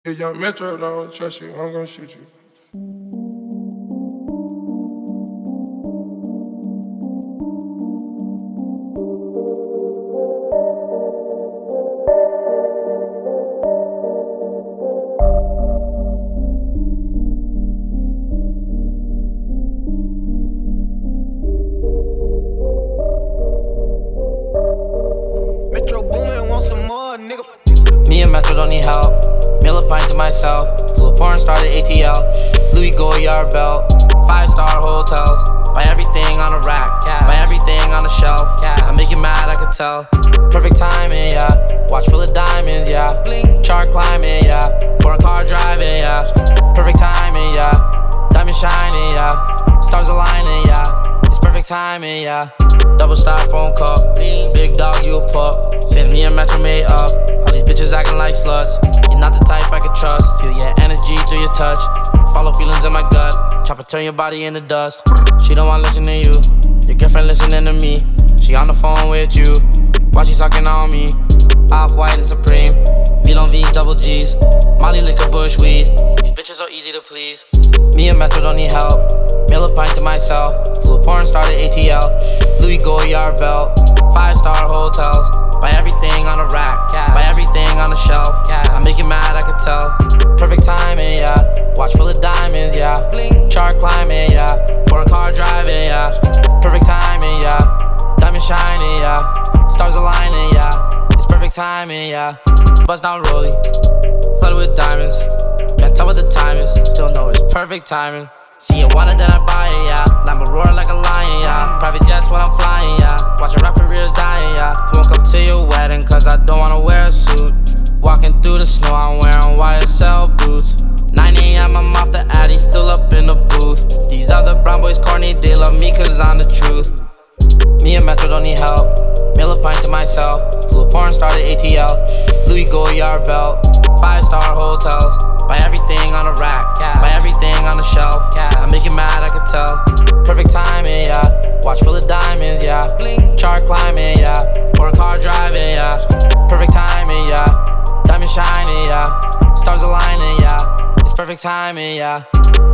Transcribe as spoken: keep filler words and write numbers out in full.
If young Metro don't trust you, I'm gonna shoot you. Metro Boomin, want some more, nigga. Me and Metro don't need help. Meal a pint to myself. Flew a porn star to A T L. Louis Goyard belt. Five star hotels. Buy everything on a rack. Buy everything on a shelf. I make you mad, I could tell. Perfect timing, yeah. Watch full of diamonds, yeah. Chart climbing, yeah. Foreign car driving, yeah. Perfect timing, yeah. Diamond shining, yeah. Stars aligning, yeah. It's perfect timing, yeah. Double styrofoam cup. Big dog, you a pup. Since me and Metro made up. All these bitches acting like sluts. You're not the type I could trust. Feel your energy through your touch. Follow feelings in my gut. Chopper turn your body into dust. She don't wanna listen to you. Your girlfriend listening to me. She on the phone with you while she sucking on me. Off-white and Supreme. V on V's, double G's. Molly liquor, bush weed. These bitches so easy to please. Me and Metro don't need help. Meal a pint to myself. Flew a porn star to A T L. Louis Goyard belt. Five star hotels. Buy everything on a rack. Buy everything on a shelf. I make you mad, I could tell. Perfect timing, yeah. Watch full of diamonds, yeah. Chart climbing, yeah. Foreign car driving, yeah. Perfect timing, yeah. Diamond shining, yeah. Stars aligning, yeah. It's perfect timing, yeah. Bust down rollie, flooded with diamonds. Can't tell what the time is, still know it's perfect timing. See you want it, then I buy it, yeah. Lambo roar like a lion, yeah. Private jets when I'm flying, yeah. Watch your rap careers dying, yeah. Won't come to your wedding, cause I don't wanna wear a suit. Walking through the snow, I'm wearing Y S L boots. nine A M, I'm off the Addy, still up in the booth. These other brown boys corny, they love me cause I'm the truth. Me and Metro don't need help. Meal a pint to myself. Flew a porn star to A T L. Louis Goyard belt. Five star hotels. Buy everything on a rack. Buy everything on a shelf. I make you mad, I could tell. Perfect timing, yeah. Watch full of diamonds, yeah. Chart climbing, yeah. Foreign car driving, yeah. Perfect timing, yeah. Diamond shining, yeah. Stars aligning, yeah. It's perfect timing, yeah.